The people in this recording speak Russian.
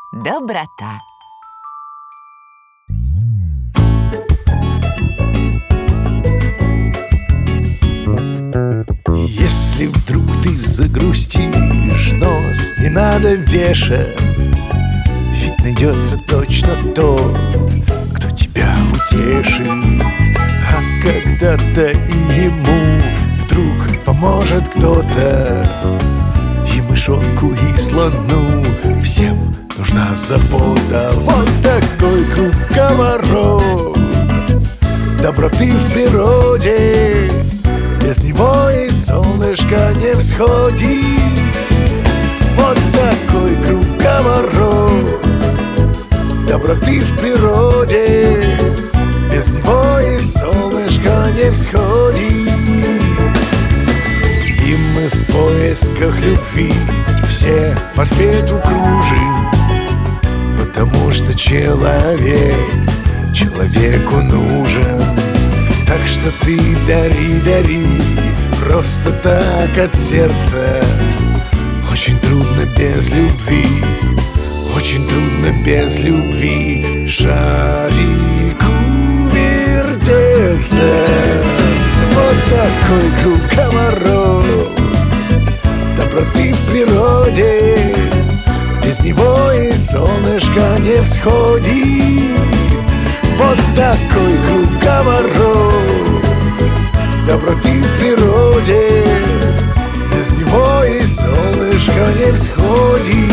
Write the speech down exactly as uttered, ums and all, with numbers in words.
доброта. Если вдруг ты загрустишь, нос не надо вешать, ведь найдется точно тот, кто тебя утешит. А когда-то и ему вдруг поможет кто-то, и мышонку, и слону всем нужна забота. Вот такой круговорот доброты в природе, без него и солнышко не всходит. Вот такой круговорот доброты в природе, без него и солнышко не всходит. И мы в поисках любви все по свету кружим, потому что человек человеку нужен. Так что ты дари, дари, просто так от сердца. Очень трудно без любви, очень трудно без любви шарику вертеться. Вот такой круговорот доброты в природе, без него и солнышко не всходит. Вот такой круговорот доброты в природе, без него и солнышко не всходит.